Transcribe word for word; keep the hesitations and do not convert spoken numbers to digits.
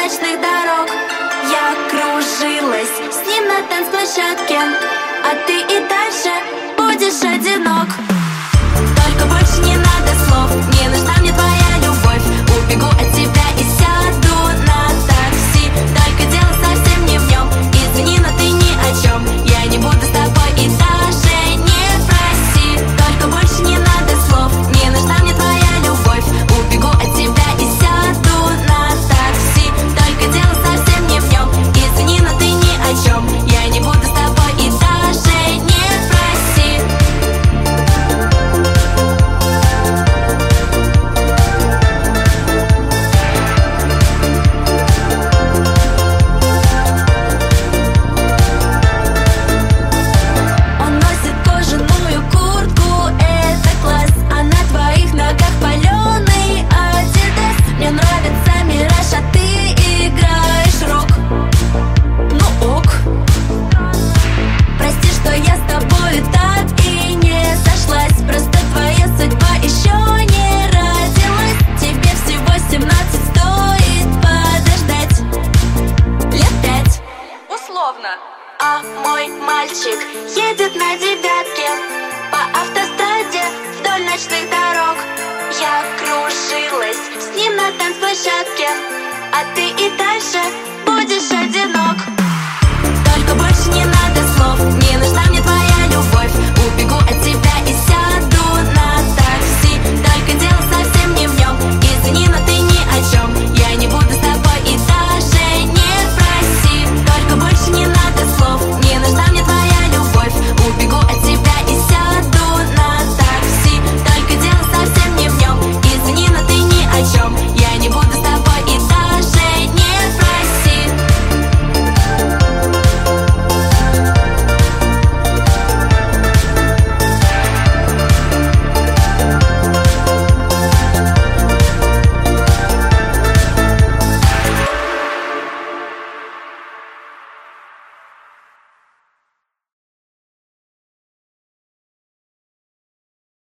ночных дорог. Я кружилась с ним на танцплощадке, а ты и дальше будешь одинок. Только больше не надо слов, не нужна мне твоя любовь. Убегу от тебя и сяду на такси. Только дело совсем не в нем, извини, но ты ни о чем. Я не буду с тобой и даже не проси. Только больше не надо слов, не нужна мне твоя любовь. Убегу от тебя и сяду на такси. Только дело совсем не в нем, извини, но ты ни о чем. Я не буду с тобой и даже не проси. Он носит кожаную куртку, это класс, а на твоих ногах паленый Адидас. Мне нравится мираж, а ты играешь рок. Ну ок. Прости, что я с тобой так и не сошлась. Просто твоя судьба еще не родилась. Тебе всего семнадцать, стоит подождать лет пять. Условно. А мой мальчик едет на девятке по автостраде вдоль ночных дорог. Я кружилась с ним на танцплощадке, а ты и дальше будешь одинок.